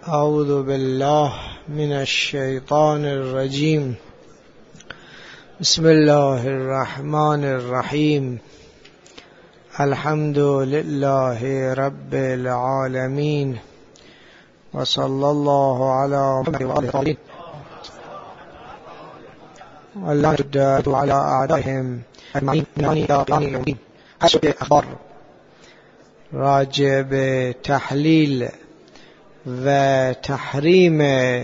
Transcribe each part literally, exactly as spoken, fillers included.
اعوذ بالله من الشیطان الرجیم. بسم الله الرحمن الرحیم. الحمد لله رب العالمین و صلی الله علی محمد و آله الطاهرین و لعنة علی اعدائهم اجمعین من الى قیام یوم الدین. حسب اخبار راجع به تحلیل و تحریم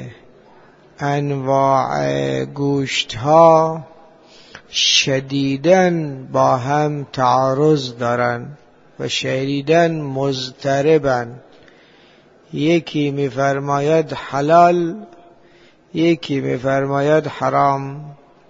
انواع گوشت ها شدیداً با هم تعارض دارن و شدیداً مضطربن. یکی میفرماید حلال، یکی میفرماید حرام.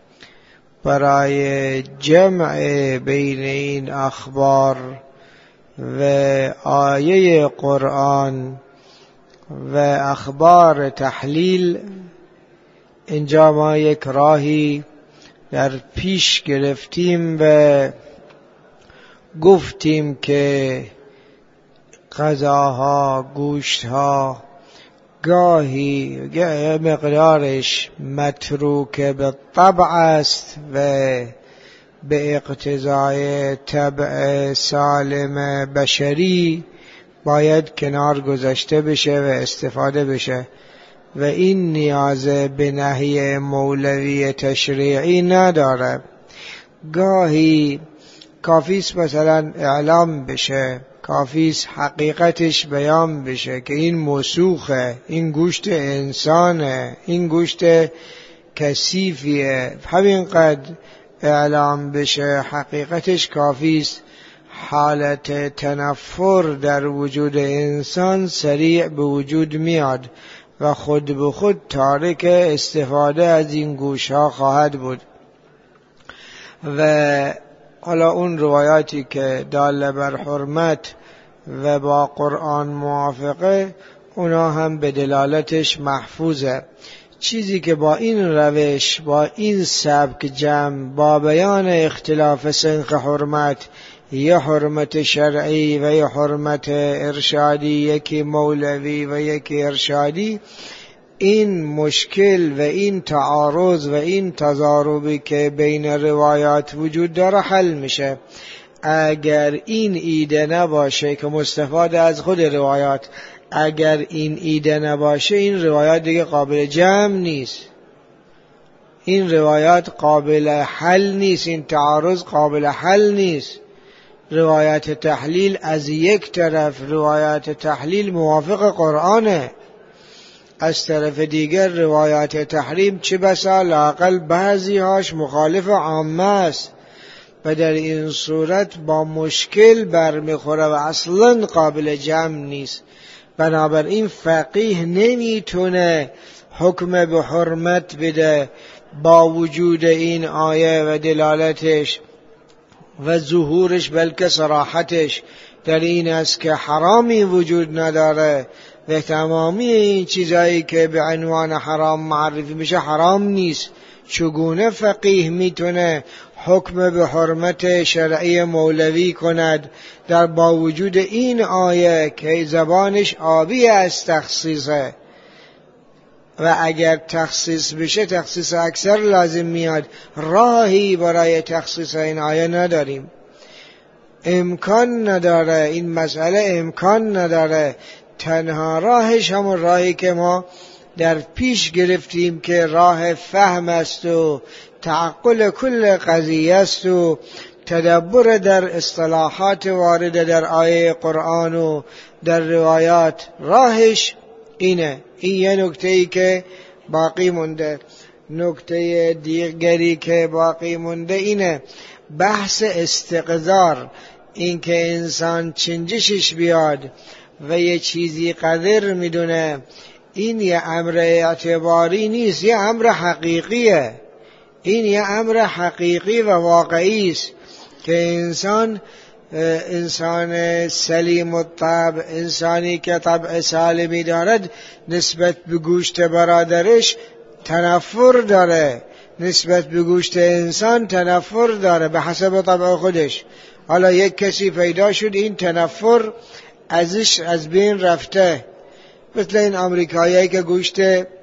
برای جمع بین این اخبار و آیه قرآن و اخبار تحلیل اینجا ما یک راهی در پیش گرفتیم و گفتیم که غذاها، گوشتها گاهی مقدارش متروک به طبع است و به اقتضای طبع سالم بشری باید کنار گذاشته بشه و استفاده بشه و این نیاز به نهی مولوی تشریعی نداره. گاهی کافیست مثلا اعلام بشه، کافیست حقیقتش بیان بشه که این موثوقه، این گوشت انسانه، این گوشت کثیفیه، همینقدر اعلام بشه حقیقتش کافیست. حالت تنفر در وجود انسان سریع به وجود میاد و خود به خود تارک استفاده از این گوش ها خواهد بود. و حالا اون روایاتی که دال بر حرمت و با قرآن موافقه اونا هم به دلالتش محفوظه. چیزی که با این روش، با این سبک جمع، با بیان اختلاف سنخ حرمت، یه حرمت شرعی و یه حرمت ارشادی، یکی مولوی و یکی ارشادی، این مشکل و این تعارض و این تضاربی که بین روایات وجود داره حل میشه. اگر این ایده نباشه که مستفاد از خود روایات، اگر این ایده نباشه این روایات دیگه قابل جمع نیست، این روایات قابل حل نیست، این تعارض قابل حل نیست. روایت تحلیل از یک طرف روایت تحلیل موافق قرآنه، از طرف دیگر روایت تحریم چه بسا لااقل بعضی هاش مخالف عامه است و در این صورت با مشکل برمیخوره و اصلا قابل جمع نیست. بنابراین فقیه نمیتونه حکم به حرمت بده با وجود این آیه و دلالتش و ظهورش، بلکه صراحتش در این است که حرامی وجود نداره و تمامی این چیزایی که به عنوان حرام معرفی میشه حرام نیست. چگونه فقیه میتونه حکم به حرمت شرعی مولوی کند در با وجود این آیه که زبانش آبی از تخصیصه و اگر تخصیص بشه تخصیص اکثر لازم میاد، راهی برای تخصیص این آیه نداریم، امکان نداره، این مسئله امکان نداره. تنها راهش همون راهی که ما در پیش گرفتیم که راه فهم است و تعقل کل قضیه است و تدبر در اصطلاحات وارده در آیه قرآن و در روایات. راهش اینه. این یه نکته‌ای که باقی مونده. نکته دیگری که باقی مونده اینه بحث استقذار، این که انسان چنجشش بیاد و یه چیزی قدر میدونه، این یه امر اعتباری نیست، یه امر حقیقیه. این یه امر حقیقی و واقعی است که انسان انسان سلیم الطبع، انسانی که طبع سالمی دارد، نسبت به گوشت برادرش تنفر داره، نسبت به گوشت انسان تنفر داره به حسب طبع خودش. حالا یک کسی پیدا شد این تنفر ازش از بین رفته مثل این آمریکاییایی که گوشت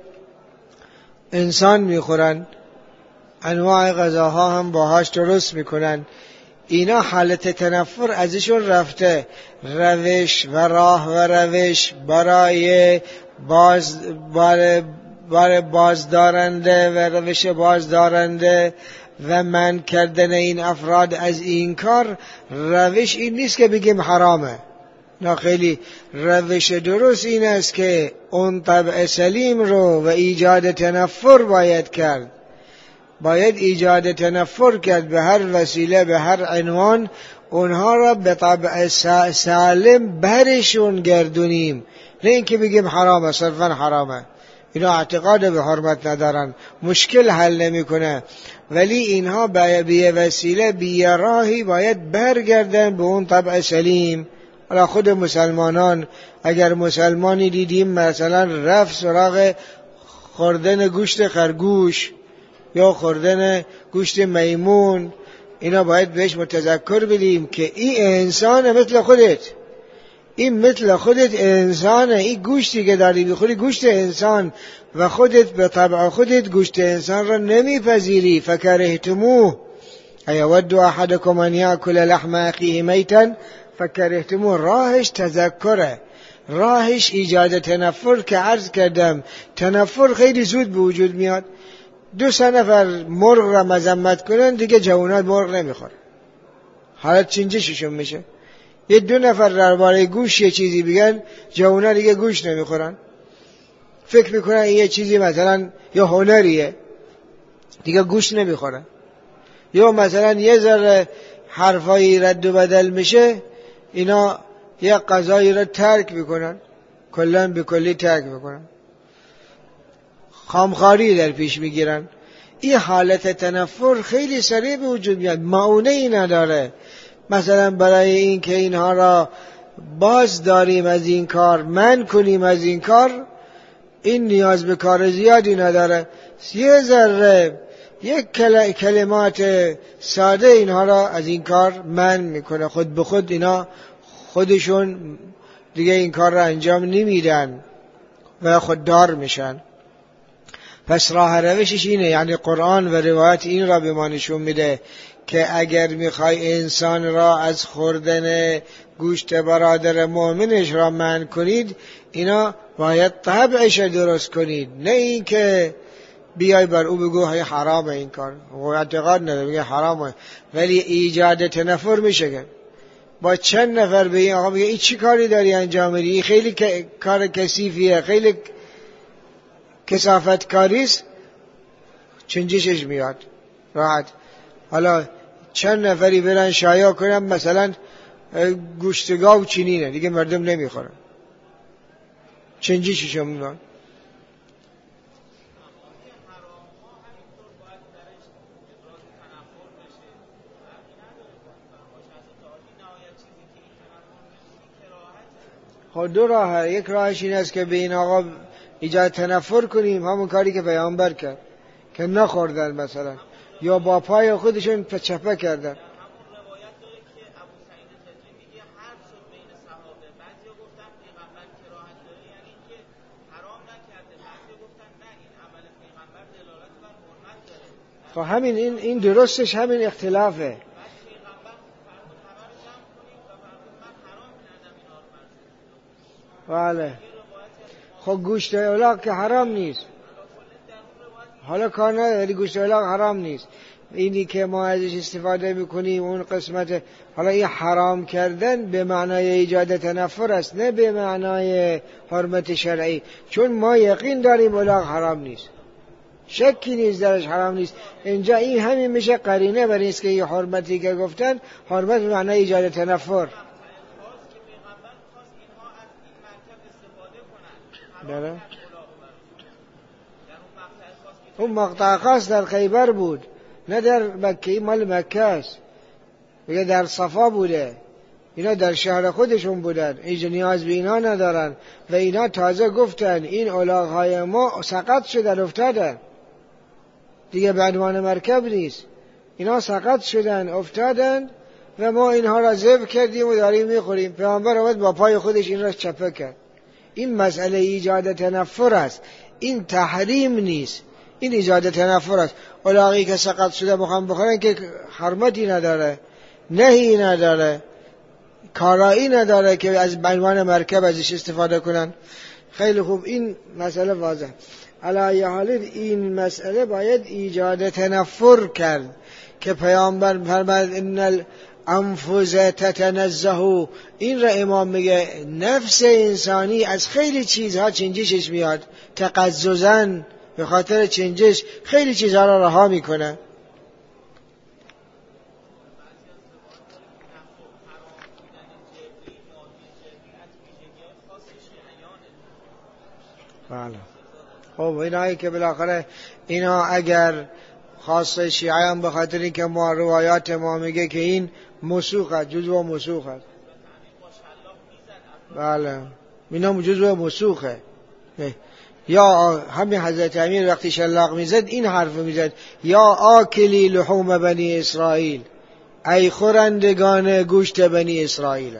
انسان میخورن، انواع غذاها هم باهاش درست میکنن، اینا حالت تنفر ازشون رفته. روش و راه و روش برای باز بار بار بازدارنده و روش بازدارنده و من کردن این افراد از این کار، روش این نیست که بگیم حرامه. نه خیلی روش درست این است که اون طبع سلیم رو و ایجاد تنفر باید کرد، باید ایجاد تنفر کرد به هر وسیله، به هر عنوان، اونها را به طبع سالم برشون گردونیم، نه اینکه بگیم حرامه، صرفا حرامه. اینا اعتقاد به حرمت ندارن، مشکل حل نمیکنه، ولی اینها به وسیله به راهی باید برگردن به اون طبع سلیم. حالا خود مسلمانان، اگر مسلمانی دیدیم مثلا رفت سراغ خوردن گوشت خرگوش یا خوردن گوشت میمون، اینا باید بهش متذکر بدیم که این انسان مثل خودت، این مثل خودت انسانه، این گوشتی که داری بخوری گوشت انسان و خودت به طبع خودت گوشت انسان را نمیپذیری. فکرهتموه ایود احدکم ان یاکل لحم اخیه میتا فکرهتموه. راهش تذکره، راهش ایجاد تنفر که عرض کردم. تنفر خیلی زود به وجود میاد. دو سه نفر مرغ را مذمت کنن دیگه جوانات مرغ نمیخوره، حالت چنجششون میشه. یه دو نفر درباره گوشت یه چیزی بگن، جوانات دیگه گوشت نمیخورن، فکر میکنن یه چیزی مثلا یه هنریه، دیگه گوشت نمیخورن. یا مثلا یه ذره حرفایی رد و بدل میشه، اینا یه غذایی را ترک میکنن، کلا به کلی ترک میکنن، خامخاری در پیش میگیرن. این حالت تنفر خیلی سریع به وجود میاد، معونه ای نداره. مثلا برای این که اینها را باز داریم از این کار، من کنیم از این کار، این نیاز به کار زیادی نداره. یه ذره یک کلمات ساده اینها را از این کار من میکنه، خود به خود اینا خودشون دیگه این کار را انجام نمیدن و خوددار میشن. پس راه روشش اینه، یعنی قرآن و روایت این را به ما نشون میده که اگر میخوای انسان را از خوردن گوشت برادر مؤمنش را منع کنید، اینا باید طبعش درست کنید، نه این که بیای بر او بگو های حرامه این کار، و اعتقاد نداره بگه حرامه، ولی ایجاد تنفر میشه. با چند نفر به این آقا بگه این چی کاری داری انجام میدی، این خیلی کار کثیفیه، خیلی کثافت کاریست، چنجشش میاد راحت. حالا چند نفری برن شایع کنن مثلا گوشتگاو چینینه، دیگه مردم نمیخورن، چنجششون میاد. خب دو راه، یک راهش این است که به این آقا ایجاد تنفر کنیم، همون کاری که پیامبر کرد که نخوردن مثلا، یا با پای خودشون چپه کردن. خب همین این این درستش همین اختلافه. بله. خب گوشت الاغ که حرام نیست، حالا کار نداره، ولی گوشت الاغ حرام نیست. اینی که ما ازش استفاده میکنیم اون قسمت، حالا این حرام کردن به معنای ایجاد تنفر است، نه به معنای حرمت شرعی. چون ما یقین داریم الاغ حرام نیست، شکی نیست درش حرام نیست. اینجا این همین میشه قرینه بر این است که این حرمتی که گفتن حرمت به معنای ایجاد تنفر. بله. اون مقطع خاص در خیبر بود، نه در مکه، مال مکه است، یا در صفا بوده. اینا در شهر خودشون بودن، اینجا نیاز به اینا ندارن. و اینا تازه گفتن این الاغ‌های ما سقط شدن، افتادن دیگه، به عنوان مرکب نیست، اینا سقط شدن افتادن و ما اینها را ذبح کردیم و داریم میخوریم. پیامبر اومد با پای خودش این را چپه کرد. این مسئله ایجاد تنفر است، این تحریم نیست، این ایجاد تنفر است. الاغی که سقط شده بخوام بخورن که حرمتی نداره، نهی نداره، کارایی نداره که از عنوان مرکب ازش استفاده کنن. خیلی خوب، این مسئله واضح. علی حال این مسئله باید ایجاد تنفر کرد که پیامبر فرمود ان الانفس تتنزه. این را امام میگه نفس انسانی از خیلی چیزها چنجشش میاد، تقززن به خاطر چنجش خیلی چیزها را رها میکنه. بله. خب اینایی که بالاخره اینا اگر خاص شیعیان به خاطر اینکه ما روایات ما میگه که این مسوخ است، جزء مسوخ است. بله اینا جزء مسوخه. یا همین حضرت امیر وقتی شلاق میزد این حرف میزد، یا آکلی لحوم بنی اسرائیل، ای خورندگان گوشت بنی اسرائیل.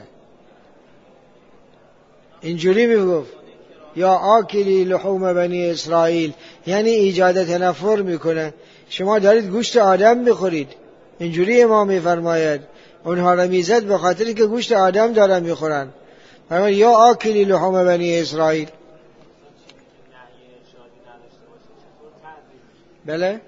اینجوری میگفت یا آکلی لحوم بنی اسرائیل، یعنی ایجاد تنفر میکنه. شما دارید گوشت آدم میخورید، اینجوری امام میفرماید. اونها را میزد به خاطری که گوشت آدم دارن میخورن. فرماید یا آکلی لحوم بنی اسرائیل. بله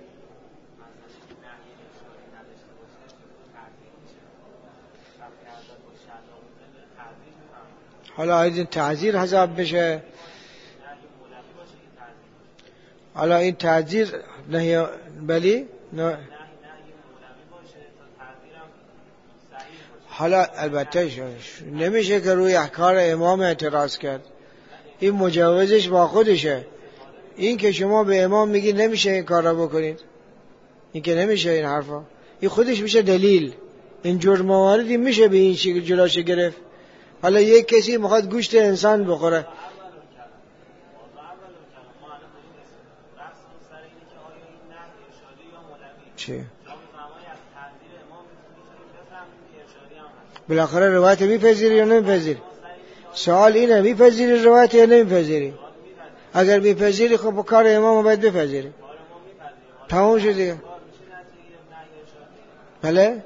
حالا این تعذیر حساب بشه. حالا این تعذیر نه بلی نه. حالا البته نمیشه که روی احکار امام اعتراض کرد، این مجوزش با خودشه. این که شما به امام میگی نمیشه این کار را بکنید، این که نمیشه این حرفا، این خودش میشه دلیل. این جرم مواردی میشه به این شکل جلوش گرفت. حالا یک کسی میخواد گوشت انسان بخوره، چه؟ بالاخره روایت میپذیری یا نمیپذیری؟ سوال اینه، میپذیری روایت یا نمیپذیری؟ اگر میپذیری خب با کار امام باید بپذیری. تمام شد دیگه. بله؟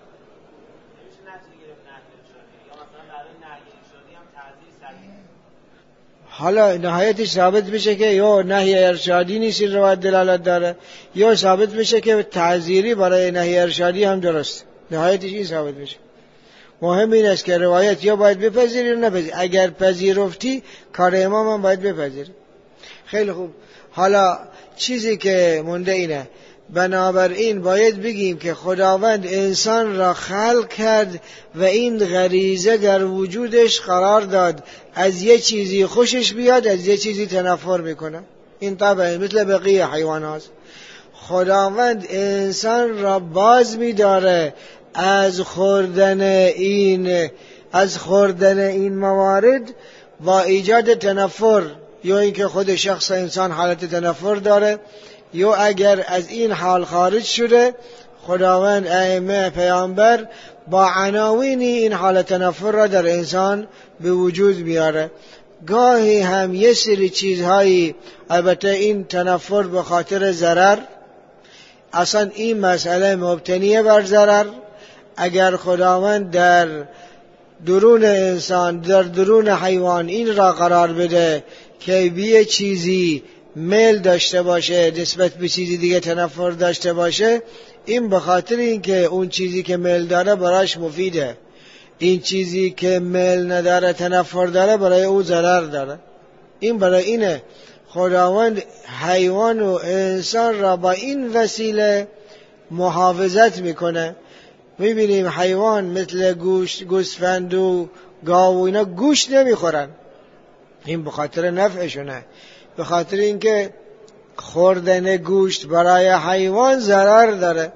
حالا نهایتش ثابت بشه که یا نهی ارشادی نیست این روایت دلالت داره، یا ثابت بشه که تعزیری برای نهی ارشادی هم درست. نهایتش این ثابت بشه. مهم این است که روایت یا باید بپذیری یا نپذیری. اگر پذیرفتی کار امام هم باید بپذیری. خیلی خوب. حالا چیزی که مونده اینه، بنابراین باید بگیم که خداوند انسان را خلق کرد و این غریزه در وجودش قرار داد، از یه چیزی خوشش بیاد، از یه چیزی تنفر میکنه. این طبعا مثل بقیه حیوانات. خداوند انسان را باز میداره از خوردن این از خوردن این موارد با ایجاد تنفر، یا اینکه خود شخص انسان حالت تنفر داره، یا اگر از این حال خارج شده خداوند ائمه پیامبر با عناوینی این حالت تنفر را در انسان به وجود میاره. گاهی هم یه سری چیزهایی، البته این تنفر به خاطر ضرر، اصلا این مسئله مبتنیه بر ضرر. اگر خداوند در درون انسان، در درون حیوان این را قرار بده که بیه چیزی میل داشته باشه نسبت به چیزی دیگه تنفر داشته باشه، این به خاطر اینکه اون چیزی که میل داره براش مفیده، این چیزی که میل نداره تنفر داره برای او ضرر داره. این برای اینه خداوند حیوان و انسان را با این وسیله محافظت میکنه. میبینیم حیوان مثل گوشت، گوسفند و گاو و اینا گوشت نمیخورن، این به خاطر نفعشونه، به خاطر اینکه خوردن گوشت برای حیوان ضرر داره.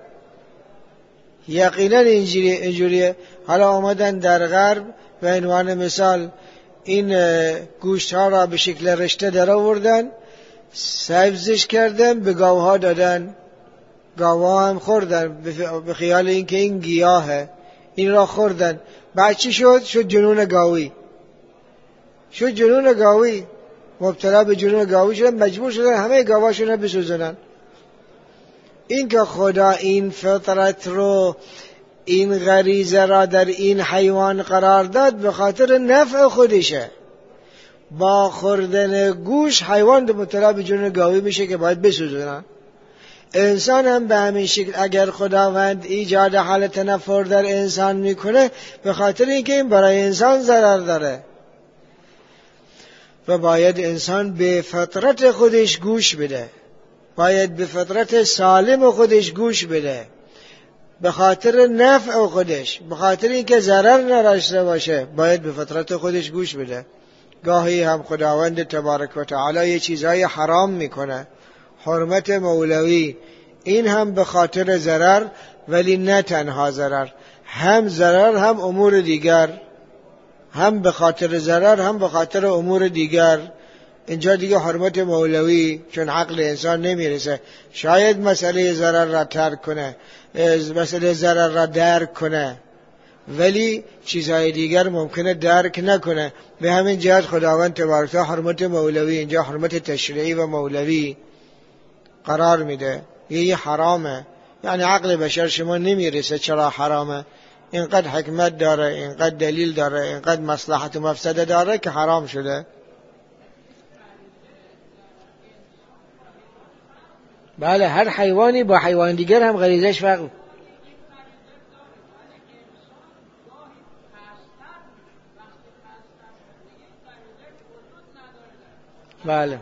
یقینا اینجوریه اینجوریه. حالا آمدن در غرب به عنوان مثال این گوشت ها را به شکل رشته در آوردن، سبزش کردن، به گاوها دادن، گاوها هم خوردن به خیال اینکه این گیاهه، این را خوردن. بعد چی شد؟ شد جنون گاوی. شد جنون گاوی، مبتلا به جنون گاوی شدن، مجبور شدن همه گاواشون رو بسوزنن. این که خدا این فطرت رو، این غریزه را در این حیوان قرار داد به خاطر نفع خودشه. با خوردن گوش حیوان مبتلا به جنون گاوی میشه که باید بسوزنن. انسان هم به همین شکل اگر خداوند ایجاد حالت تنفر در انسان میکنه به خاطر اینکه این برای انسان ضرر داره و باید انسان به فطرت خودش گوش بده، باید به فطرت سالم خودش گوش بده، به خاطر نفع خودش، به خاطر اینکه ضرر نداشته باشه باید به فطرت خودش گوش بده. گاهی هم خداوند تبارک و تعالی یه چیزای حرام میکنه، حرمت مولوی، این هم به خاطر ضرر، ولی نه تنها ضرر، هم ضرر هم امور دیگر، هم به خاطر ضرر هم به خاطر امور دیگر. اینجا دیگه حرمت مولوی چون عقل انسان نمیرسه، شاید مسئله ضرر را ترک کنه، مسئله ضرر را درک کنه، ولی چیزهای دیگر ممکنه درک نکنه. به همین جهت خداوند تبارک و تعالی حرمت مولوی اینجا حرمت تشریعی و مولوی قرار میده. یه حرامه، یعنی عقل بشر شما نمیرسه چرا حرامه، اینقدر حکمت داره، اینقدر دلیل داره، اینقدر مصلحت و مفسده داره که حرام شده. بله، هر حیوانی با حیوان دیگر هم غریزش فرق. بله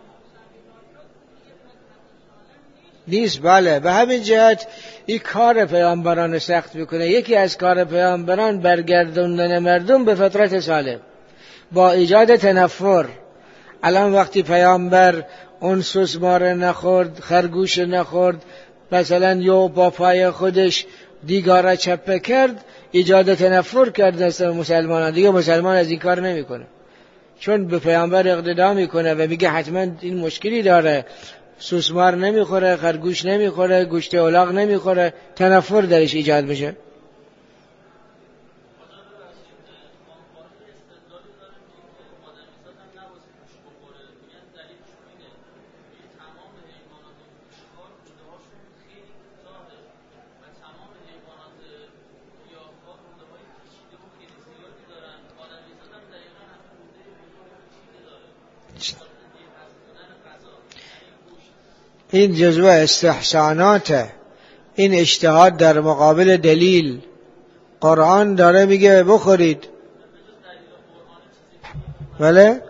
نیست. بله، به همین جهت این کار پیامبران سخت میکنه. یکی از کار پیامبران برگردوندن مردم به فطرت سالم با ایجاد تنفر. الان وقتی پیامبر اون سوسمار نخورد، خرگوش نخورد، مثلا یو با پای خودش دیگارا چپه کرد، ایجاد تنفر کرد دست مسلمانان. دیگه مسلمان از این کار نمیکنه، چون به پیامبر اقتدا میکنه و میگه حتما این مشکلی داره، سوسمار نمیخوره، خرگوش نمیخوره، گوشت الاغ نمیخوره، تنفر درش ایجاد میشه. این جزو استحساناته، این اجتهاد در مقابل دلیل. قرآن داره میگه بخورید، بله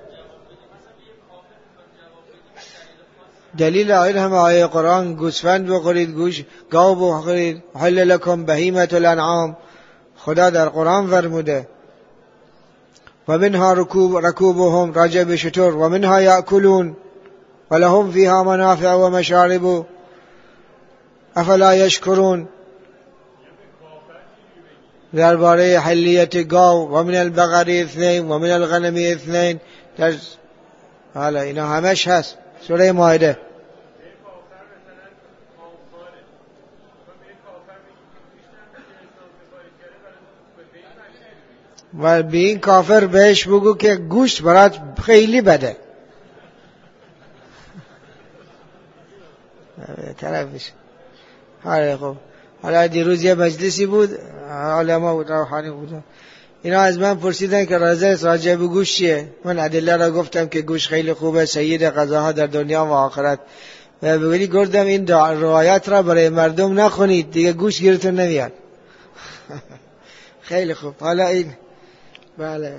دلیل آیه همه آیه قرآن، گوسفند بخورید، گوش گاو بخورید، حل لکم بهیمة الانعام، خدا در قرآن فرموده. و منها رکوب رکوبهم، راجع به شتر، و منها یأکلون ولهم فيها منافع ومشارب افلا یشکرون. درباره حلیت گاو، و من البقر اثنین و من الغنم اثنین، در حالا اینا همش هست سوره مائده. و به این کافر بهش بگو که گوشت برات خیلی بده. طرفش حالا خب حالا دیروز یه مجلسی بود، علما بود، روحانی بود، اینا از من پرسیدن که راجع به گوشت چیه. من ادله را گفتم که گوشت خیلی خوبه، سید غذاها در دنیا و آخرت. و بگویی گفتم این روایت را برای مردم نخونید دیگه، گوشت گیرتون نمیاد. خیلی خوب. حالا این بله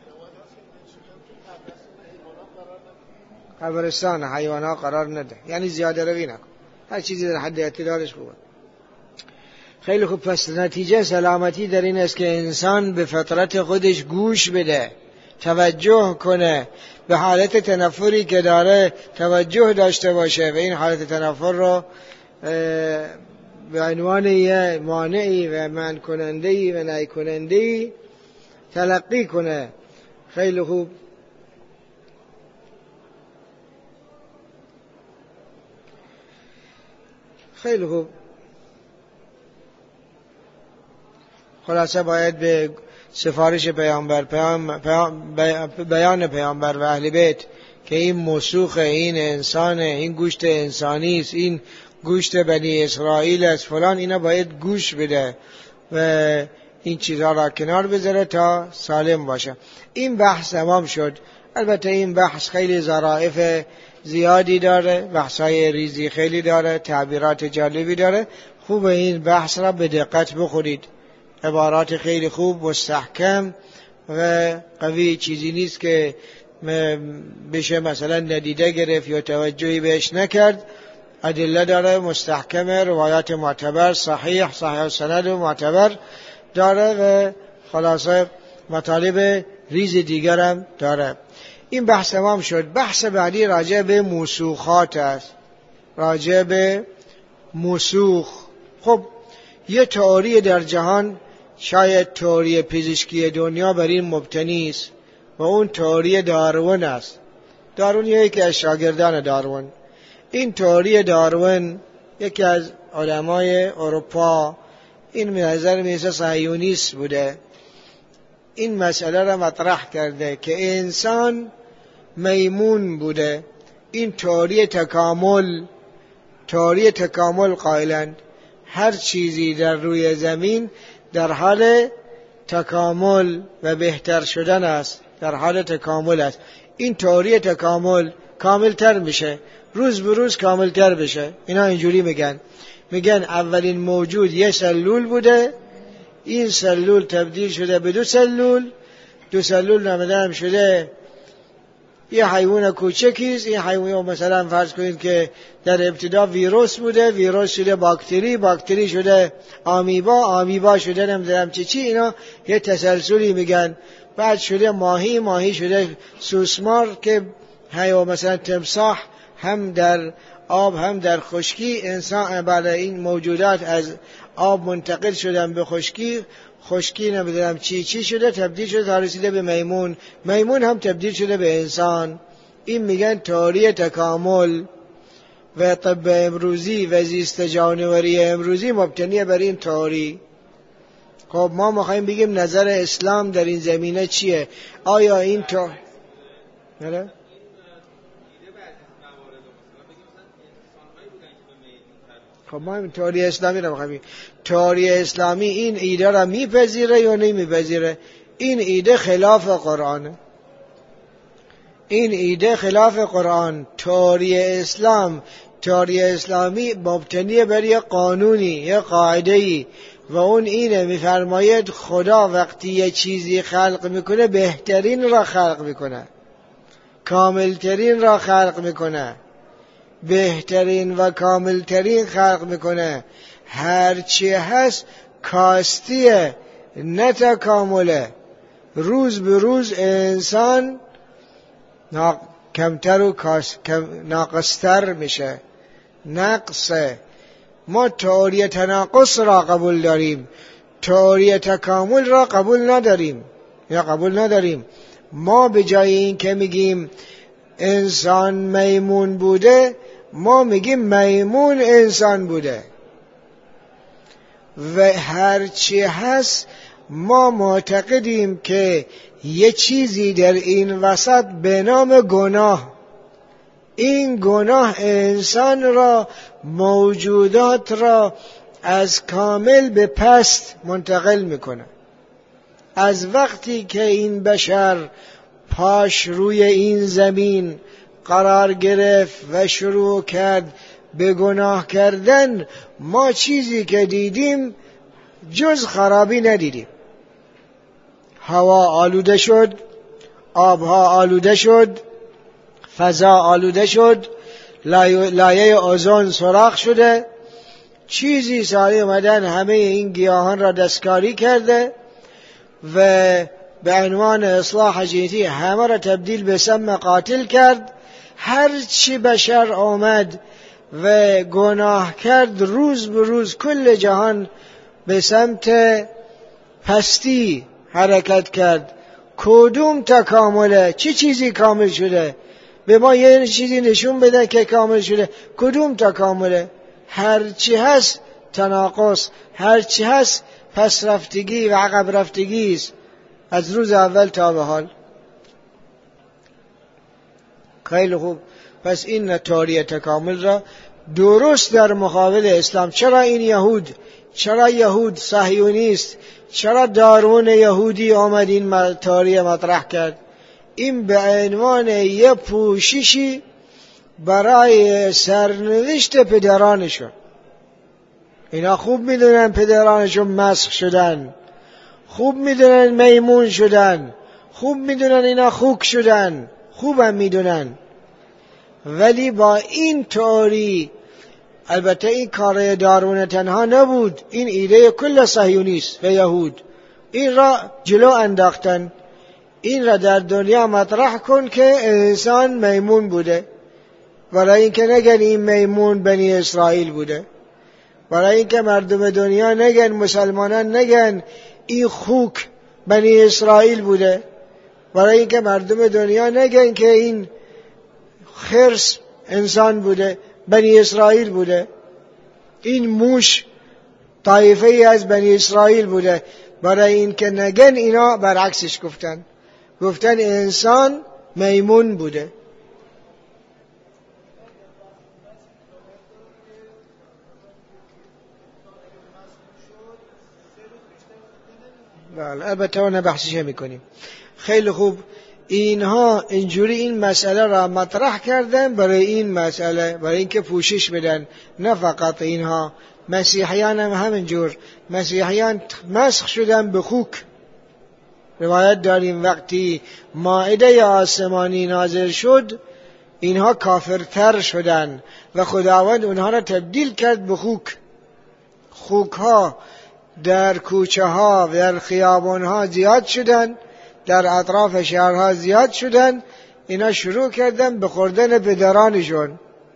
قبرستان حیوانا قرار نده، یعنی زیاده روی نکن، هر چیزی در حد اعتدالش خوبه. خیلی خوب. پس نتیجه سلامتی در این است که انسان به فطرت خودش گوش بده، توجه کنه، به حالت تنفری که داره توجه داشته باشه و این حالت تنفر رو به عنوان یه مانعی و منع کننده‌ای و نهی کننده‌ای تلقی کنه. خیلی خوب. خیلی خوب. خلاصه باید به سفارش پیامبر، پیام، پیام، بیان پیامبر و اهل بیت که این مسوخ، این انسان، این گوشت انسانی است، این گوشت بنی اسرائیل است فلان، اینا باید گوش بده و این چیزها را کنار بذاره تا سالم باشه. این بحث تمام شد. البته این بحث خیلی ظرافت زیادی داره، بحثای ریزی خیلی داره، تعبیرات جالبی داره. خوب این بحث را به دقت بخورید. عبارات خیلی خوب، مستحکم و قوی، چیزی نیست که بشه مثلا ندیده گرفت یا توجهی بهش نکرد. ادله داره، مستحکمه، روایات معتبر، صحیح صحیح سند و معتبر داره و خلاصه مطالب ریز دیگرم داره. این بحث تمام شد. بحث بعدی راجع به مسوخات است. راجع به مسوخ. خب یه تئوری در جهان، شاید تئوری پزشکی دنیا بر این مبتنی است و اون تئوری داروین است. داروین یکی از شاگردان داروین. این تئوری داروین یکی از علمای اروپا، این به نظر میسه صهیونیست بوده، این مسئله را مطرح کرده که انسان میمون بوده. این تئوری تکامل، تئوری تکامل قائلند. هر چیزی در روی زمین در حال تکامل و بهتر شدن است، در حال تکامل است. این تئوری تکامل کاملتر میشه، روز به روز کاملتر بشه. اینا اینجوری میگن، میگن اولین موجود یه سلول بوده، این سلول تبدیل شده به دو سلول، دو سلول نمیدونم شده یه حیوان کوچکیست. این حیوان مثلا فرض کنید که در ابتدا ویروس بوده، ویروس شده باکتری، باکتری شده آمیبا، آمیبا شده نمیدونم چی چی. اینا یه تسلسلی میگن. بعد شده ماهی، ماهی شده سوسمار که حیوان مثلا تمساح، هم در آب هم در خشکی. انسان بعد این موجودات از آب منتقل شدن به خشکی، خشکی نمیدونم چی چی شده، تبدیل شده تا رسیده به میمون، میمون هم تبدیل شده به انسان. این میگن تئوری تکامل. و طب امروزی و زیست جانوری امروزی مبتنی بر این تئوری. خب ما میخوایم بگیم نظر اسلام در این زمینه چیه؟ آیا این تو نه؟ خب ما این تئوری اسلامی رو میخوایم. تئوری اسلامی این ایده را میپذیره یا نمیپذیره؟ این ایده خلاف قرآن. این ایده خلاف قرآن. تئوری اسلام، تئوری اسلامی مبتنی بر یک قانونی، یک قاعده‌ای و اون اینه، میفرماید خدا وقتی یه چیزی خلق میکنه بهترین را خلق میکنه، کاملترین را خلق میکنه، بهترین و کاملترین خلق میکنه. هرچی هست کاستیه، نه تکامله. روز به روز انسان کمتر و ناقصتر میشه، نقصه. ما تئوری تناقص را قبول داریم، تئوری تکامل را قبول نداریم یا قبول نداریم. ما به جای این که میگیم انسان میمون بوده، ما میگیم میمون انسان بوده. و هرچی هست ما معتقدیم که یه چیزی در این وسط به نام گناه، این گناه انسان را، موجودات را از کامل به پست منتقل میکنه. از وقتی که این بشر پاش روی این زمین قرار گرفت و شروع کرد به گناه کردن، ما چیزی که دیدیم جز خرابی ندیدیم. هوا آلوده شد، آبها آلوده شد، فضا آلوده شد، لایه اوزون سوراخ شده، چیزی سالی اومدن همه این گیاهان را دستکاری کرده و به عنوان اصلاح ژنتیکی همه را تبدیل به سم قاتل کرد. هر چی بشر آمد و گناه کرد، روز به روز کل جهان به سمت پستی حرکت کرد. کدوم تکامله؟ چه چیزی کامل شده؟ به ما یه چیزی نشون بده که کامل شده. کدوم تکامله؟ هر چی هست تناقض، هر چی هست پس رفتگی و عقب رفتگی است. از روز اول تا به حال. خیلی خوب. پس این تئوری تکامل را درست در مقابل اسلام. چرا این یهود چرا یهود صهیونیست، چرا داروین یهودی آمد این تئوری مطرح کرد؟ این به عنوان یه پوششی برای سرنوشت پدرانشون. اینا خوب میدونن پدرانشون مسخ شدن، خوب میدونن میمون شدن، خوب میدونن اینا خوک شدن، خوبم میدونن، ولی با این تئوری، البته این کار داروین تنها نبود، این ایده کل صهیونیست و یهود، این را جلو انداختن. این را در دنیا مطرح کن که انسان میمون بوده، برای اینکه نگن این میمون بنی اسرائیل بوده، برای اینکه مردم دنیا نگن، مسلمانان نگن این خوک بنی اسرائیل بوده، برای اینکه مردم دنیا نگن که این خرس انسان بوده، بنی اسرائیل بوده، این موش طایفه ای از بنی اسرائیل بوده. برای اینکه نگن اینا برعکسش گفتن، گفتن انسان میمون بوده. بله البته اون بحثش میکنیم. خیلی خوب. اینها اینجوری این مسئله را مطرح کردن برای این مسئله، برای اینکه پوشش بدن. نه فقط اینها، مسیحیان هم همینجور. مسیحیان مسخ شدن به خوک. روایت داریم وقتی مائده آسمانی نازل شد اینها کافرتر شدن و خداوند اونها را تبدیل کرد به خوک. خوک ها در کوچه ها و در خیابان ها زیاد شدن، در اطراف شهرها زیاد شدن. اینا شروع کردن به خوردن پدرانشون،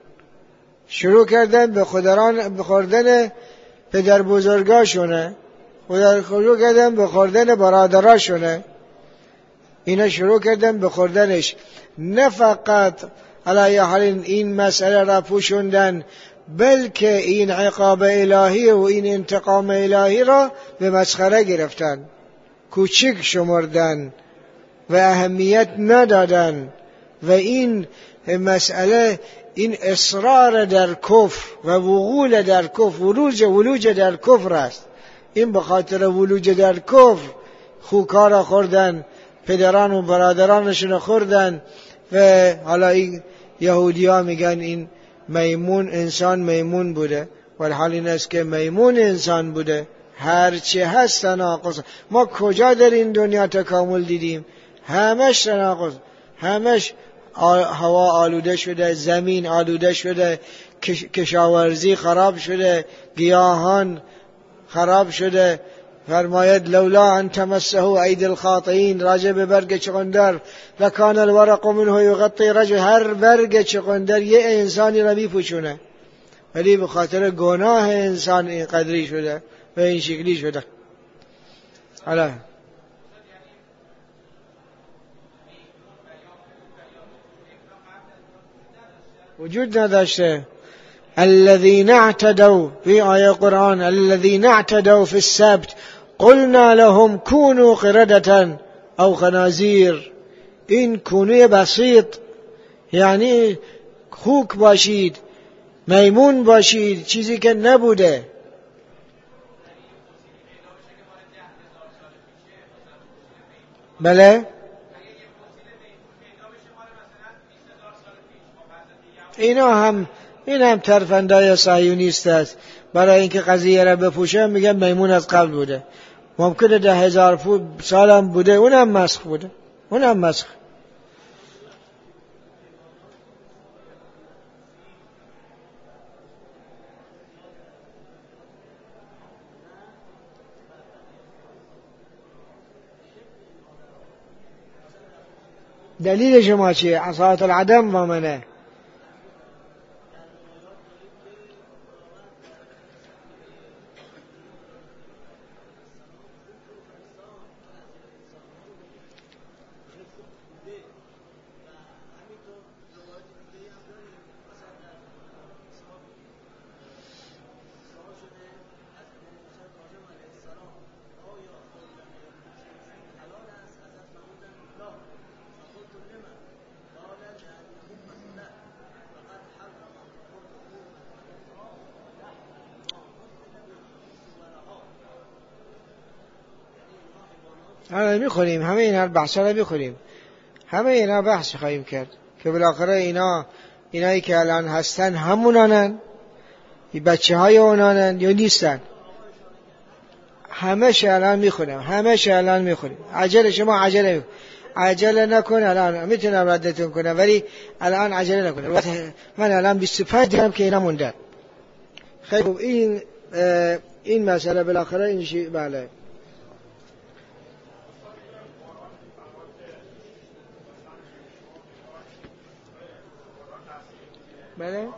شروع کردن به خوردن به خوردن پدر بزرگاشونه، شروع کردن به خوردن برادراشونه. اینا شروع کردن به خوردنش. نه فقط علی حال این مسئله را پوشوندن، بلکه این عقاب الهی و این انتقام الهی را به مسخره گرفتن، کوچک شمردن و اهمیت ندادن. و این مسئله، این اصرار در کفر و وغول در کفر، ولوج ولوج در کفر است. این به خاطر ولوج در کفر خوکا را خوردن، پدران و برادرانشون خوردن. و حالا این یهودی ها میگن این میمون انسان میمون بوده، ولی حال این است که میمون انسان بوده. هرچی هست تناقض. ما کجا در این دنیا تکامل دیدیم؟ همش تناقض، همش هوا آلوده شده، زمین آلوده شده، کشاورزی خراب شده، گیاهان خراب شده. فرماید لولا ان تمسه اید الخاطئین، راجع به برگ چغندر، لکان الورق منه یغطی رجل، هر برگ چغندر یه انسانی را میپوشونه، ولی به خاطر گناه انسان این قدری شده و این شکلی شده. حالا وجود نداشته. الذين اعتدوا في آية قرآن الذين اعتدوا في السبت قلنا لهم كونوا قردة او خنازير. این کونه بسیط یعنی خوک باشید، میمون باشید، چیزی که نبوده. بله اینا هم این هم ترفندای صهیونیست است. برای اینکه قضیه را بپوشه میگن میمون از قبل بوده، ممکنه ده هزار سال هم بوده، اونم مسخ بوده، اونم مسخ. دلیل شما چیه؟ عصات العدم و منه. الان میخونیم همه اینا بحثا رو میخونیم، همه اینا بحث خواهیم کرد که بالاخره اینا اینایی که الان هستن همونانن، این بچه های اونانن یا نیستن. همه ش الان میخونیم، همه ش الان میخونیم. عجله شما عجله میکنیم. عجله نکن، الان میتونم ردتون کنم ولی الان عجله نکن. من الان بیست و پنج دیدم که اینا موندن. خیلی خوب، این این مسئله بالاخره این شی... بله بله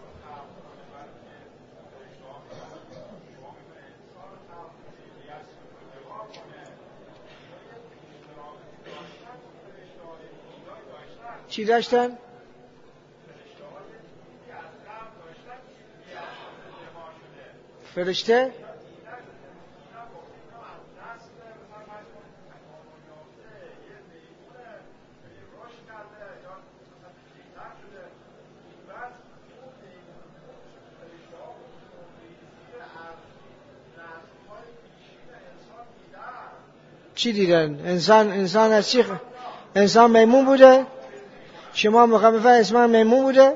چی داشتن؟ فرشته؟ چی دیدن؟ انسان انسان از چی؟ انسان میمون بوده؟ شما میخوام بفهم اسمان میمون بوده؟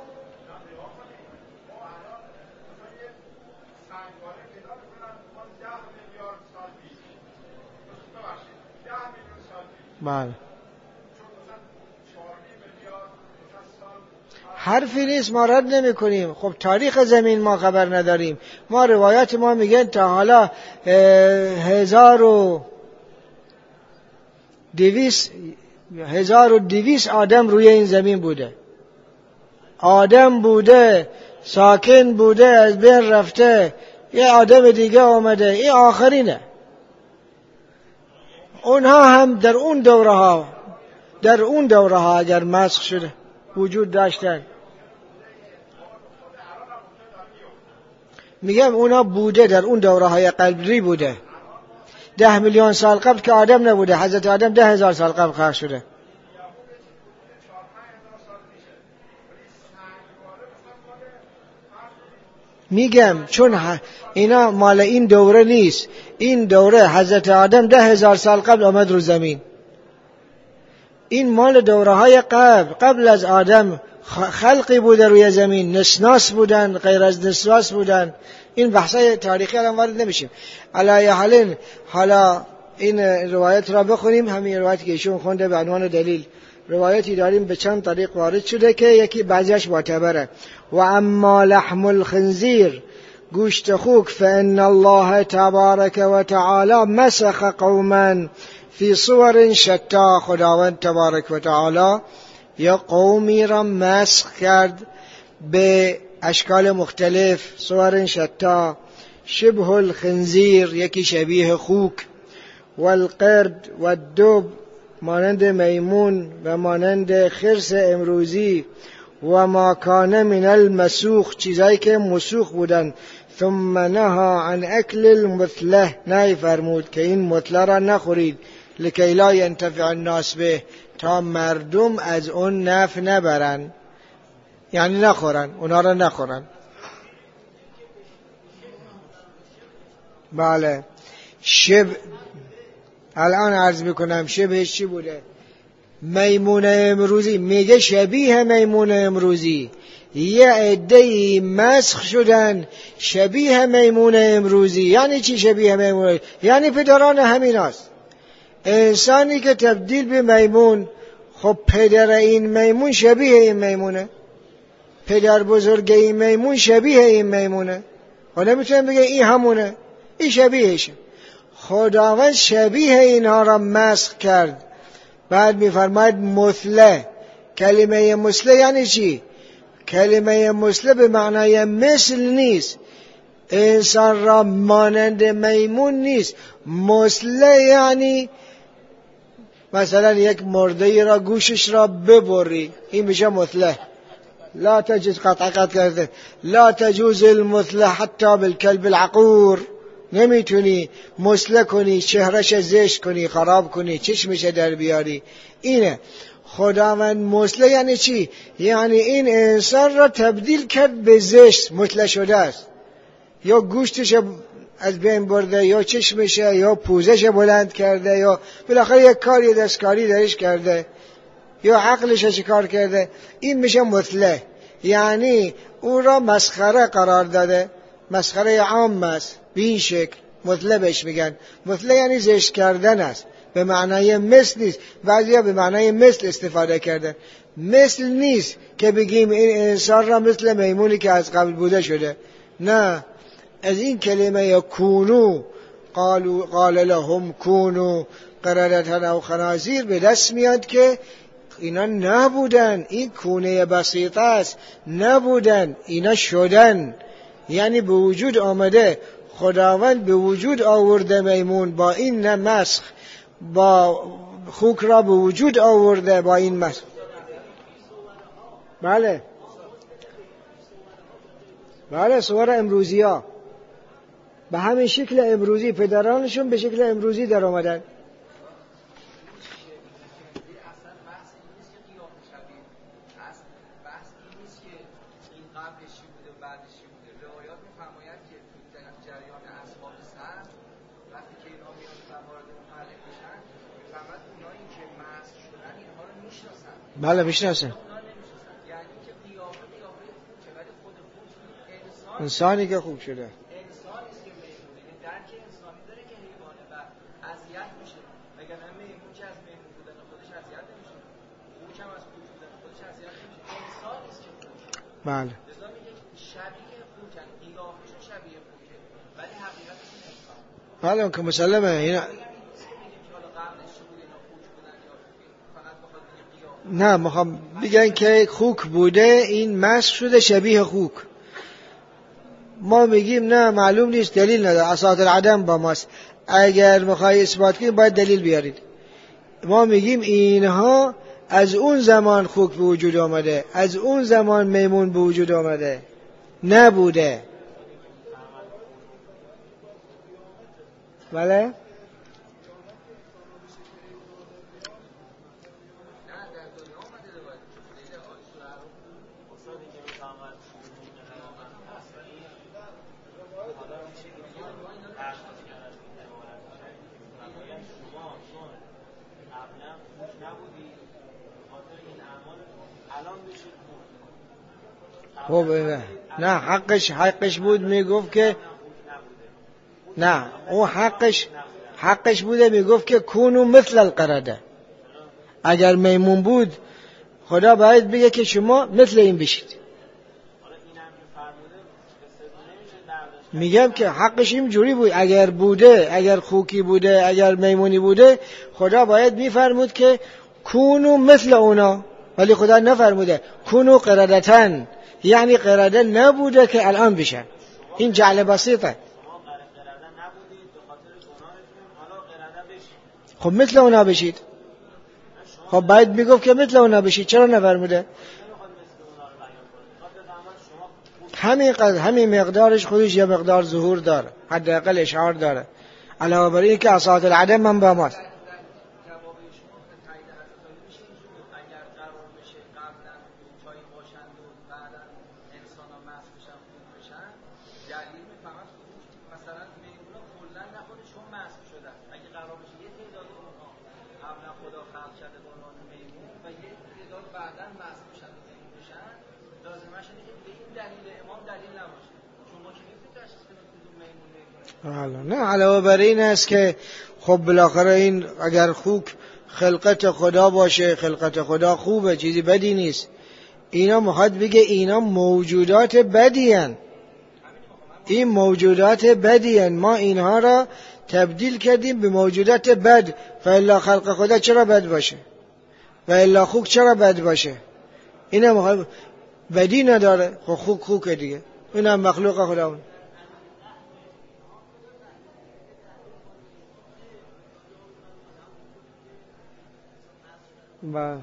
بله. حرفی نیست، ما رد نمی کنیم. خب تاریخ زمین ما خبر نداریم. ما روایات ما میگن تا حالا هزار و دویست هزار و دویست آدم روی این زمین بوده. آدم بوده، ساکن بوده، از بین رفته، یه آدم دیگه آمده، این آخرینه. اونها هم در اون دوره ها در اون دوره ها اگر مسخ شده وجود داشتن. میگم اونا بوده، در اون دوره های قبلی بوده. ده میلیون سال قبل که آدم نبوده، حضرت آدم ده هزار سال قبل خلق شده. میگم چون اینا مال این دوره نیست. این دوره حضرت آدم ده هزار سال قبل آمد رو زمین. این مال دوره های قبل قبل از آدم خلقی بوده روی زمین، نسناس بودن، غیر از نسناس بودن. این بحثای تاریخی الان وارد نمیشیم. علی حال حالا این روایت را بخونیم، همین روایتی که ایشون خونده به عنوان دلیل. روایتی داریم به چند طریق وارد شده که یکی بعضیش معتبره. و اما لحم الخنزیر، گوشت خوک، فان الله تبارک و تعالی مسخ قوما فی صور شتا، خداوند تبارک و تعالی یا قومی را مسخ کرد به اشکال مختلف، صور شتا. شبه الخنزیر، یکی شبیه خوک، والقرد والدب، مانند میمون و مانند خرس امروزی، و ما کان من المسوخ، چیزایی که مسوخ بودن. ثم نها عن اکل المثله، نهی فرمود که این مثله را نخورید، لکی لا ینتفع الناس به، تا مردم از اون نفع نبرن، یعنی نخورن، اونا را نخورن. بله. شب الان عرض میکنم شبهش چی بوده. میمون امروزی، میگه شبیه میمون امروزی. یه عده‌ای مسخ شدن شبیه میمون امروزی. یعنی چی شبیه میمون؟ یعنی پدران همین هست. انسانی که تبدیل به میمون، خب پدر این میمون شبیه این میمونه، پدر بزرگ این میمون شبیه این میمونه. خب نمیتونم بگه این همونه، این شبیهشه. خداوند شبیه اینها را مسخ کرد. بعد میفرماید مثله. کلمه مثله یعنی چی؟ کلمه مثله به معنای مثل نیست، انسان را مانند میمون نیست. مثله یعنی مثلا یک مرده را گوشش را ببری، این میشه مثله. لا تجوز قطع قطع کرده، لا تجوز المثله حتی بالکلب العقور. نمیتونی مثله کنی، چهرش زشت کنی، خراب کنی، چشمش در بیاری. اینه خداوند. مثله یعنی چی؟ یعنی این انسان را تبدیل کرد به زشت، مثله شده است. یا گوشتش از بین برده، یا چشمشه، یا پوزش بلند کرده، یا بالاخره یک کاری دستکاری درش کرده، یا عقلش چیکار کرده، این میشه مثله. یعنی او را مسخره قرار داده، مسخره عام است. به این شکل مثله بهش میگن. مثله یعنی زشت کردن است، به معنای مثل نیست. بعضیا به معنای مثل استفاده کردن. مثل نیست که بگیم این انسان را مثل میمونی که از قبل بوده شده. نه، از این کلمه کونو قالو قال لهم کونو قردة او خنازیر به دست میاد که اینا نبودن. این کونه بسیطه است، نبودن، اینا شدن. یعنی به وجود آمده. خداوند به وجود آورده میمون با این مسخ، با خوک را به وجود آورده با این مسخ. بله بله صور امروزی ها به همین شکل امروزی، پدرانشون به شکل امروزی در آمدن. بله میشناسه. انسانی که خوب شده، انسانی که میمونه، یه درک انسانی داره که حیوانه و اذیت میشه. اگر نه میمون که از میمون بودن خودش اذیت نمیشه، خوک هم از خوک بودن خودش اذیت نمیشه. انسانی است که خوک. بله. لذا میگه شبیه خوکن، قیافشون شبیه خوکه ولی حقیقتشون انسان. بله اون که مسلمه. اینا نه میخوام بگن که خوک بوده، این مسخ شده شبیه خوک. ما میگیم نه معلوم نیست، دلیل نداره، اساس العدم با ماست. اگر میخوای اثبات کنی باید دلیل بیارید. ما میگیم اینها از اون زمان خوک به وجود آمده، از اون زمان میمون به وجود آمده، نبوده. بله خب نه حقش حقش بود میگفت که نه، او حقش حقش بوده میگفت که کونو مثل القرده. اگر میمون بود خدا باید بگه که شما مثل این بشید. میگم که حقش این جوری بود. اگر بوده، اگر خوکی بوده، اگر میمونی بوده، خدا باید میفرمود که کونو مثل اونا، ولی خدا نفرموده کونو قردتن. یعنی قرده نبوده که الان بشن. این جعل بسیطه. خب مثل اونا بشید. خب باید میگفت که مثل اونا بشید، چرا نفرموده؟ همین قدر، همین مقدارش خودش یه مقدار ظهور داره، حداقل اشعار داره. علاوه بر این که اساس العدم من با ماست. نه علاوه بر این است که خب بالاخره این اگر خوک خلقت خدا باشه، خلقت خدا خوبه، چیزی بدی نیست. اینا میخواد بگه اینا موجودات بدی هن. این موجودات بدی هن. ما اینها را تبدیل کردیم به موجودات بد. فالا خلق خدا چرا بد باشه؟ و الا خوک چرا بد باشه؟ اینا میخواد بدی نداره. خب خوک خوکه دیگه، اینا مخلوق خدا. با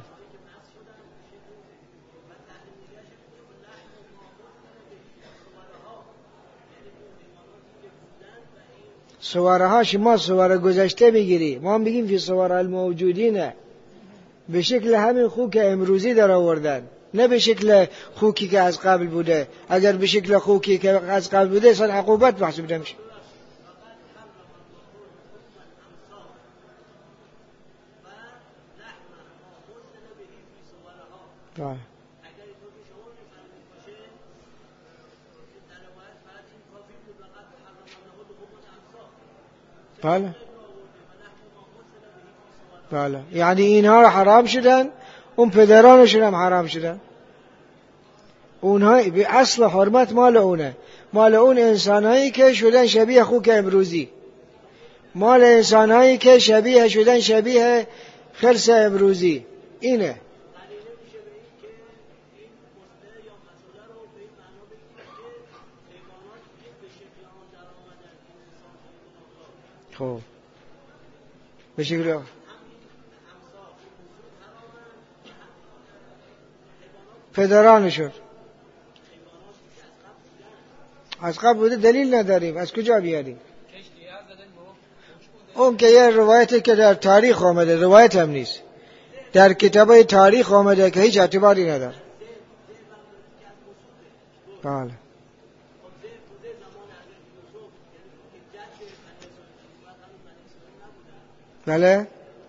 سواره ها شما سواره گذشته بگیری، ما بگیم فی سواره الموجودینه، به شکل همین خوک امروزی در آوردن، نه به شکل خوکی که از قبل بوده. اگر به شکل خوکی که از قبل بوده اصلا عقوبت محسوب نمیشه. بله بله، یعنی اینها حرام شدن، اون پدرانشون هم حرام شدن. اونها به اصل حرمت مال اونه، مال اون انسانهایی که شدن شبیه خوک امروزی، مال انسانهایی که شبیه شدن شبیه خرس امروزی. اینه خب به شکل پدرانشون از قبل بوده، دلیل نداریم، از کجا بیاریم؟ اون که یه روایتی که در تاریخ آمده، روایت هم نیست، در کتابای تاریخ آمده که هیچ اعتباری نداره. بله بله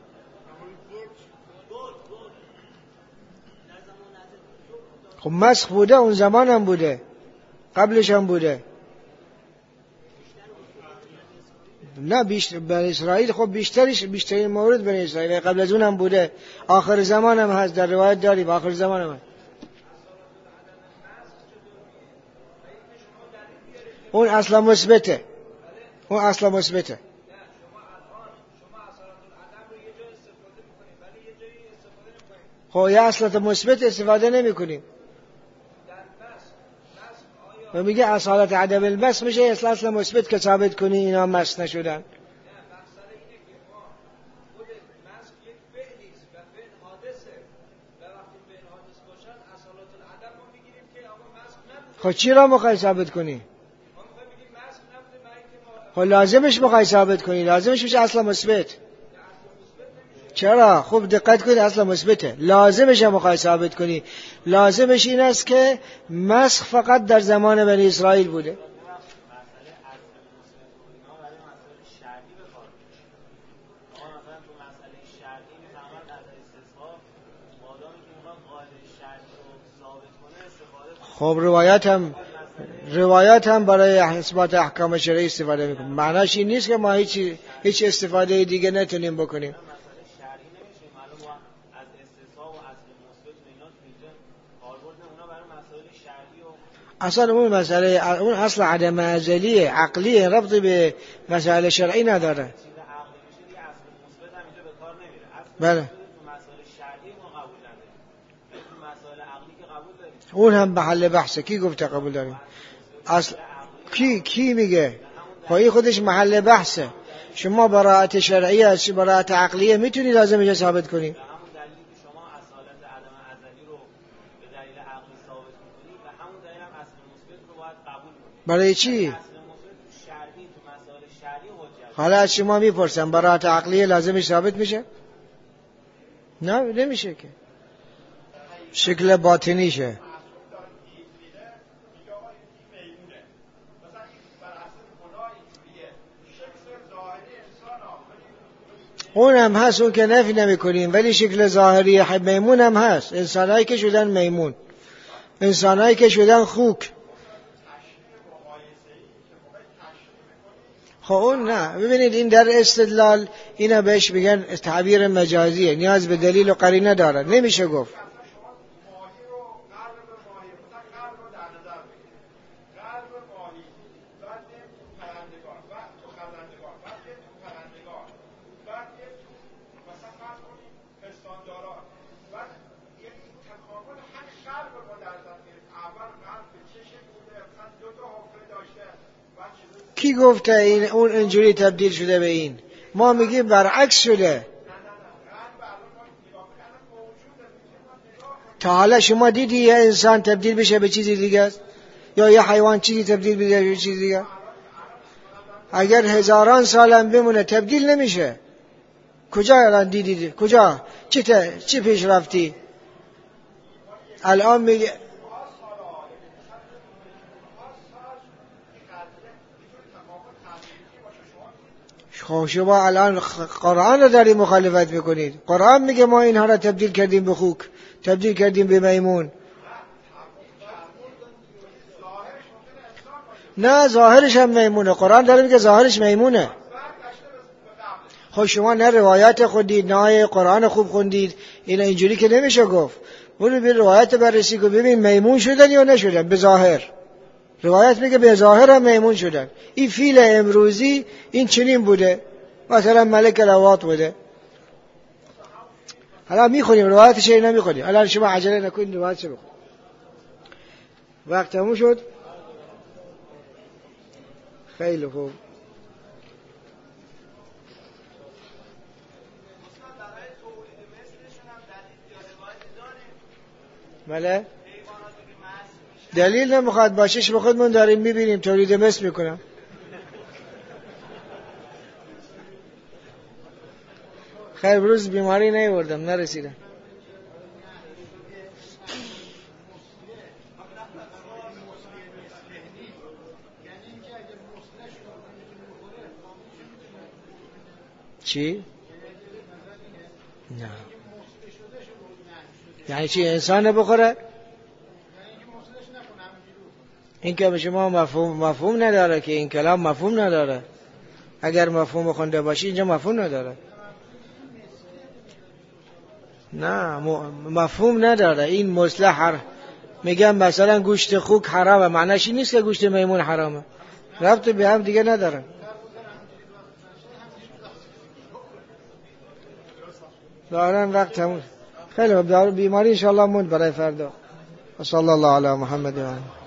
خب مسخ بوده، اون زمان هم بوده، قبلش هم بوده. نه بیشتر بنی اسرائیل، خب بیشترش بیشترین مورد بنی اسرائیل، قبل از اون هم بوده، آخر زمان هم هست، در روایت داریم آخر زمان هم هست. اون اصلا مثبته، اون اصلا مثبته. خب یه اصلا مثبت استفاده نمی کنیم و میگه اصالت عدم المس میشه اصلا اصلا مثبت که ثابت کنی اینا مس نشدن. خب چی را مخوای ثابت کنی؟ خب لازمش مخوای ثابت کنی، لازمش میشه اصلا مثبت. چرا؟ خوب دقت کنید، اصلا مثبته، لازمش هم مخوای ثابت کنی. لازمش این است که مسخ فقط در زمان بنی اسرائیل بوده. خب روایات هم روایات هم برای اثبات احکام شرعی استفاده میکنه. معناش این نیست که ما هیچ هیچ استفاده دیگه نتونیم بکنیم. اصلا اون مسئله، اون اصل عدم ازلی عقلی ربطی به مسائل شرعی نداره. بله اون هم محل بحثه. کی گفته قبول داریم؟ اصل کی کی میگه؟ خواهی خودش محل بحثه. شما براءت شرعی از براءت عقلیه میتونی لازمش ثابت کنی. برای چی؟ حالا از شما میپرسم براءت عقلیه لازمش ثابت میشه؟ نه نمیشه که. شکل باطنیشه. اون هم هست، اون که نفی نمی کنیم، ولی شکل ظاهری میمون هم هست. انسانهایی که شدن میمون، انسانهایی که شدن خوک. خب اون نه، ببینید این در استدلال اینا بهش میگن تعبیر مجازیه، نیاز به دلیل و قرینه داره، نمیشه گفت. کی گفته این اون اینجوری تبدیل شده به این؟ ما میگیم برعکس شده. تا حالا شما دیدی یه انسان تبدیل بشه به چیزی دیگه است؟ یا یه حیوان چیزی تبدیل بشه به چیزی دیگه؟ اگر هزاران سالم بمونه تبدیل نمیشه. کجا الان دیدی؟ کجا؟ چی ت... چی پیش رفتی؟ الان میگه خب شما الان قرآن رو داری مخالفت میکنید. قرآن میگه ما اینها را تبدیل کردیم به خوک، تبدیل کردیم به میمون. نه ظاهرش هم میمونه. قرآن داره میگه ظاهرش میمونه. خب شما نه روایت خوندید نه آیه قرآن خوب خوندید، اینا اینجوری که نمیشه گفت. برو به روایت بررسی کن ببین میمون شدن یا نشدن. به ظاهر روایت میگه به ظاهر هم میمون شدن. این فیل امروزی این چنین بوده، مثلا ملک الوات بوده. حالا میخونیم روایتش اینا میخونیم. الان شما عجله نکنید روایتش بخونید. وقت تموم شد. خیلی خوب. بله دلیل نمیخواد باشش، به خودمون داریم میبینیم تولید مثل میکنم. خیر بروز بیماری نیوردم نرسیدم. چی؟ نه یعنی چی انسان بخوره؟ این که به شما مفهوم مفهوم نداره که این کلام مفهوم نداره. اگر مفهوم خونده باشی اینجا مفهوم نداره. نه مفهوم نداره. این مصلح هر میگم مثلا گوشت خوک حرامه، معنیش این نیست که گوشت میمون حرامه. ربط به هم دیگه نداره. دارن وقت تموم. خیلی خوب. بیماری انشاءالله موند برای فردا. صلی الله علی محمد و آله.